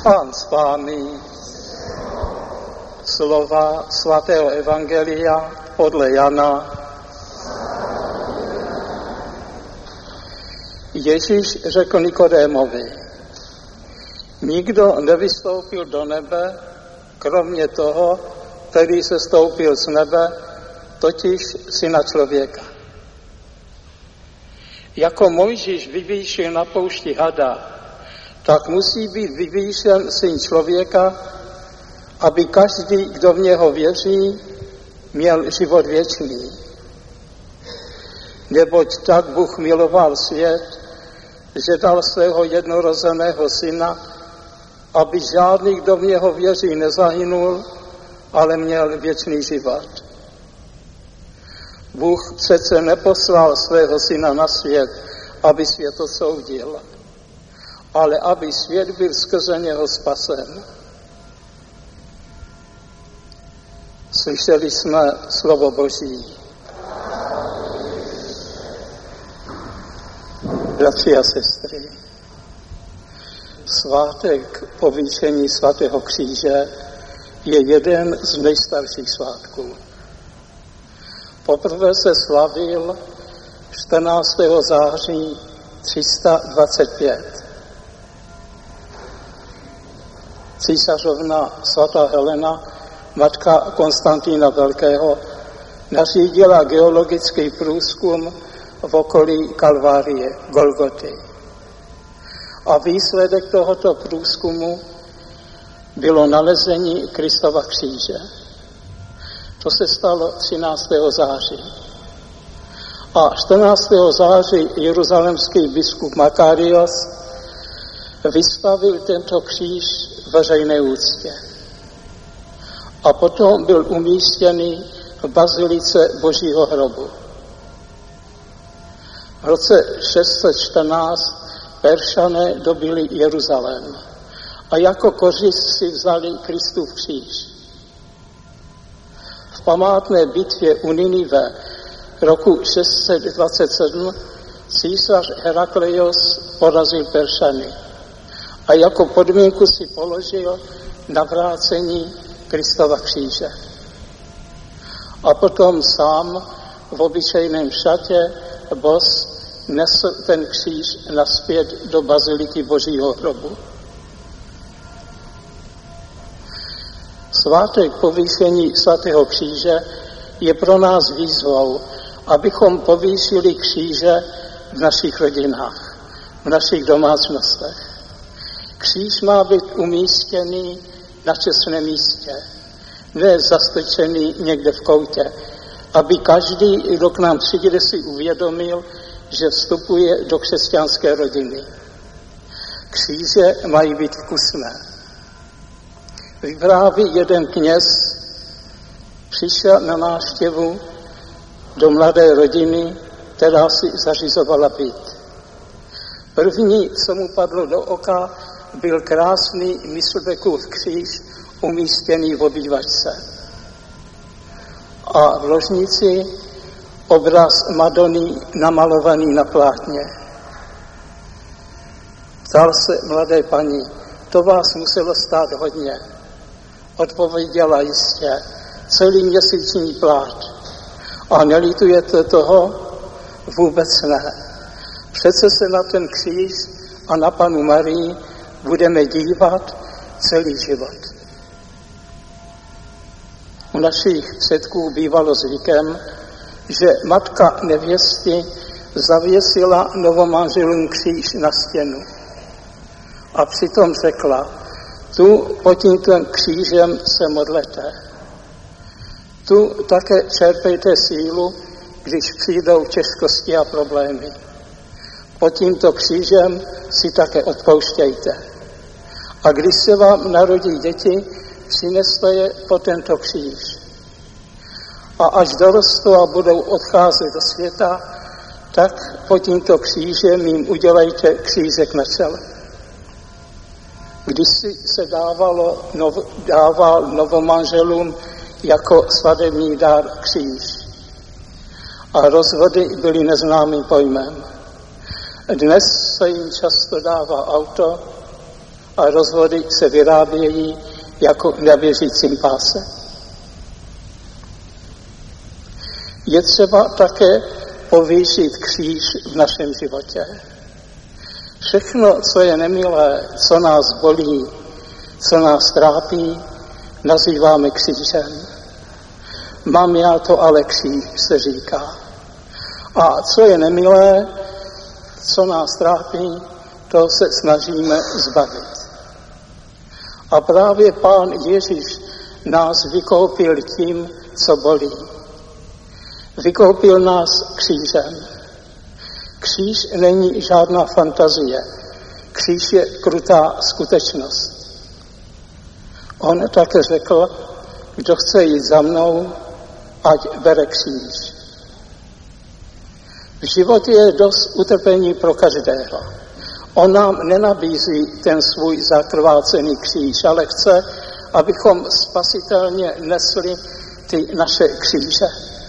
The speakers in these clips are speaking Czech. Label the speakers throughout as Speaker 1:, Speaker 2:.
Speaker 1: Pán s vámi. Slova svatého evangelia podle Jana. Ježíš řekl Nikodémovi: nikdo nevystoupil do nebe, kromě toho, který se stoupil z nebe, totiž Syna člověka. Jako Mojžíš vyvýšil na poušti hada, tak musí být vyvýšen Syn člověka, aby každý, kdo v něho věří, měl život věčný. Neboť tak Bůh miloval svět, že dal svého jednorozeného Syna, aby žádný, kdo v něho věří, nezahynul, ale měl věčný život. Bůh přece neposlal svého Syna na svět, aby svět odsoudil, ale aby svět byl skrze něho spasen. Slyšeli jsme slovo Boží. Bratři a sestry, svátek povýšení svatého kříže je jeden z nejstarších svátků. Poprvé se slavil 14. září 325. Císařovna svatá Helena, matka Konstantína Velkého, nařídila geologický průzkum v okolí Kalvárie, Golgoty. A výsledek tohoto průzkumu bylo nalezení Kristova kříže. To se stalo 13. září. A 14. září jeruzalémský biskup Makarios vystavil tento kříž veřejné úctě. A potom byl umístěný v bazilice Božího hrobu. V roce 614 Peršané dobyli Jeruzalém a jako kořist si vzali Kristův kříž. V památné bitvě u Ninive roku 627 císař Herakleios porazil Peršany a jako podmínku si položil navrácení Kristova kříže. A potom sám v obyčejném šatě bos nesl ten kříž nazpět do baziliky Božího hrobu. Svátek povýšení svatého kříže je pro nás výzvou, abychom povýšili kříže v našich rodinách, v našich domácnostech. Kříž má být umístěný na čestném místě, ne zastrčený někde v koutě, aby každý, kdo k nám přijde, si uvědomil, že vstupuje do křesťanské rodiny. Kříže mají být vkusné. Vypráví jeden kněz, přišel na návštěvu do mladé rodiny, která si zařizovala byt. První, co mu padlo do oka, byl krásný Myslbekův kříž umístěný v obývačce. A v ložnici obraz Madony namalovaný na plátně. Ptal se mladé paní: to vás muselo stát hodně. Odpověděla: jistě, celý měsíční plát. A nelitujete toho? Vůbec ne. Přece se na ten kříž a na Pannu Marii budeme dívat celý život. U našich předků bývalo zvykem, že matka nevěsty zavěsila novomanželům kříž na stěnu. A přitom řekla: tu pod tímto křížem se modlete. Tu také čerpejte sílu, když přijdou těžkosti a problémy. Pod tímto křížem si také odpouštějte. A když se vám narodí děti, přineste je po tento kříž. A až dorostou a budou odcházet do světa, tak pod tímto křížem jim udělejte křížek na čele. Když se dával novomanželům jako svatební dár kříž. A rozvody byly neznámým pojmem. Dnes se jim často dává auto a rozvody se vyrábějí jako na běžícím páse. Je třeba také povýšit kříž v našem životě. Všechno, co je nemilé, co nás bolí, co nás trápí, nazýváme křížem. Mám já to ale kříž, se říká. A co je nemilé, co nás trápí, to se snažíme zbavit. A právě Pán Ježíš nás vykoupil tím, co bolí. Vykoupil nás křížem. Kříž není žádná fantazie. Kříž je krutá skutečnost. On také řekl, kdo chce jít za mnou, ať bere kříž. V životě je dost utrpení pro každého. On nám nenabízí ten svůj zakrvácený kříž, ale chce, abychom spasitelně nesli ty naše kříže.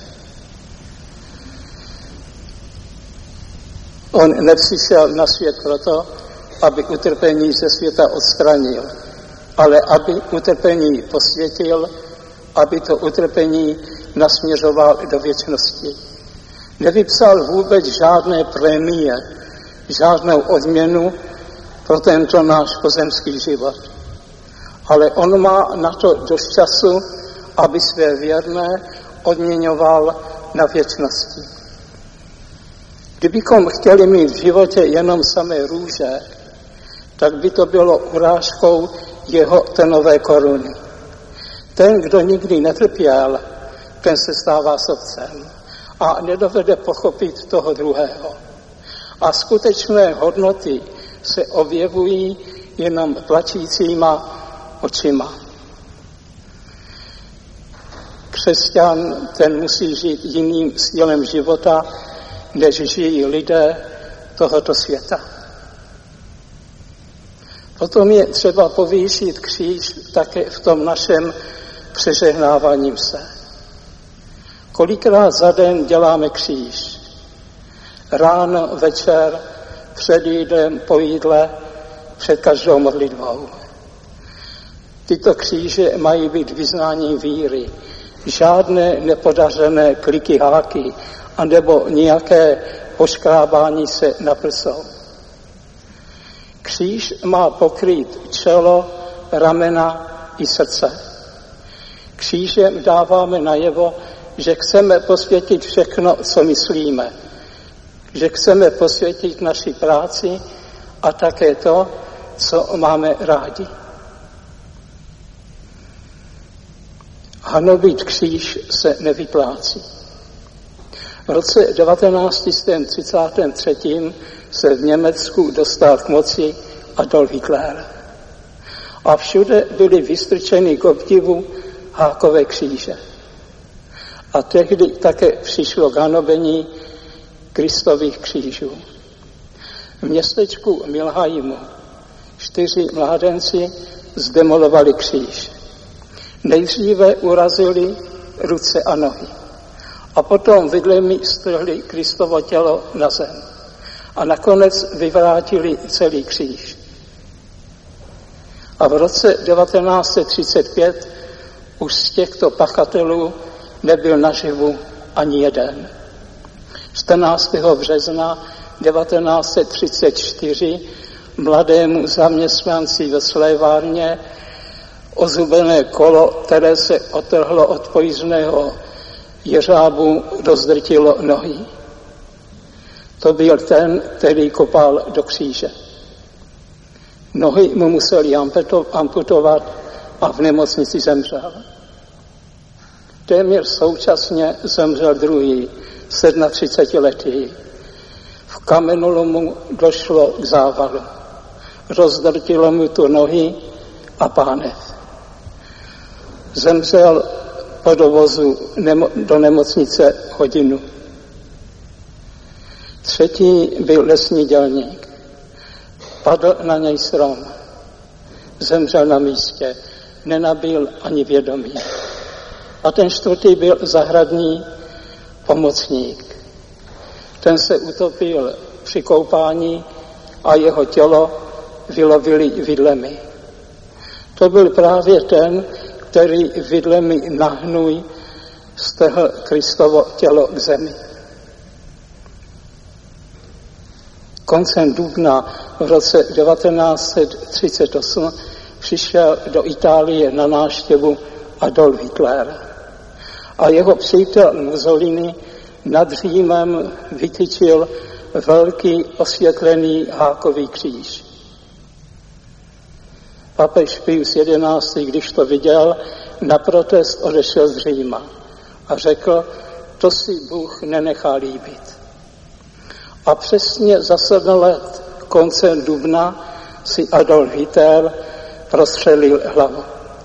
Speaker 1: On nepřišel na svět proto, aby utrpení ze světa odstranil, ale aby utrpení posvětil, aby to utrpení nasměřoval do věčnosti. Nevypsal vůbec žádné prémie, žádnou odměnu pro tento náš pozemský život. Ale on má na to dost času, aby své věrné odměňoval na věčnosti. Kdybychom chtěli mít v životě jenom samé růže, tak by to bylo urážkou jeho tenové koruny. Ten, kdo nikdy netrpěl, ten se stává sobcem a nedovede pochopit toho druhého. A skutečné hodnoty se objevují jenom plačícíma očima. Křesťan, ten musí žít jiným stylem života, než žijí lidé tohoto světa. Potom je třeba povýšit kříž také v tom našem přežehnáváním se. Kolikrát za den děláme kříž? Ráno, večer, před jídlem, po jídle, před každou modlitbou. Tyto kříže mají být vyznáním víry. Žádné nepodařené kliky háky, anebo nějaké poškrábání se na prsou. Kříž má pokrýt čelo, ramena i srdce. Křížem dáváme najevo, že chceme posvětit všechno, co myslíme. Že chceme posvětit naši práci a také to, co máme rádi. Hanobit kříž se nevyplácí. V roce 1933 se v Německu dostal k moci Adolf Hitler. A všude byly vystrčeny k obdivu hákové kříže. A tehdy také přišlo k hanobení Kristových křížů. V městečku Milheimu 4 mládenci zdemolovali kříž. Nejdříve urazili ruce a nohy. A potom vidlemi strhli Kristovo tělo na zem. A nakonec vyvrátili celý kříž. A v roce 1935 už z těchto pachatelů nebyl naživu ani jeden. 14. března 1934 mladému zaměstnanci ve slévárně ozubené kolo, které se otrhlo od pojízdného jeřábu, rozdrtilo nohy. To byl ten, který kopal do kříže. Nohy mu museli amputovat a v nemocnici zemřel. Téměř současně zemřel druhý, 37letý. V kamenolomu došlo k závalu. Rozdrtilo mu tu nohy a pánev. Zemřel po dovozu do nemocnice hodinu. Třetí byl lesní dělník. Padl na něj strom. Zemřel na místě. Nenabyl ani vědomí. A ten čtvrtý byl zahradní pomocník. Ten se utopil při koupání a jeho tělo vylovili vidlemi. To byl právě ten, který vidlemi na hnůj strhl Kristovo tělo k zemi. Koncem dubna v roce 1938 přišel do Itálie na návštěvu Adolf Hitler a jeho přítel Mussolini nad Římem vytyčil velký osvětlený hákový kříž. Papež Pius XI., když to viděl, na protest odešel z Říma a řekl, to si Bůh nenechá líbit. A přesně za 7 let koncem dubna si Adolf Hitler prostřelil hlavu.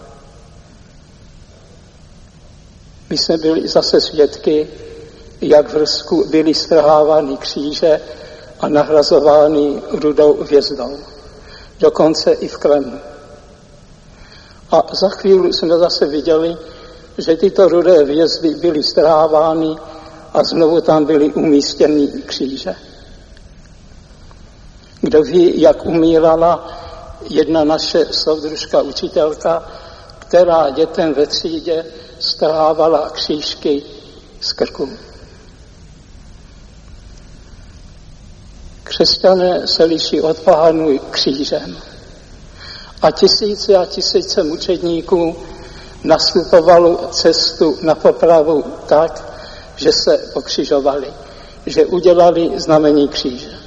Speaker 1: My jsme byli zase svědky, jak v Rusku byly strhávány kříže a nahrazovány rudou hvězdou. Dokonce i v Kremlu. A za chvíli jsme zase viděli, že tyto rudé hvězdy byly strhávány a znovu tam byly umístěny kříže. Kdo ví, jak umírala jedna naše soudružka učitelka, která dětem ve třídě strhávala křížky z krku. Křesťané se liší od pohanů křížem. A tisíce mučedníků nastupovalo cestu na popravu tak, že se pokřižovali, že udělali znamení kříže.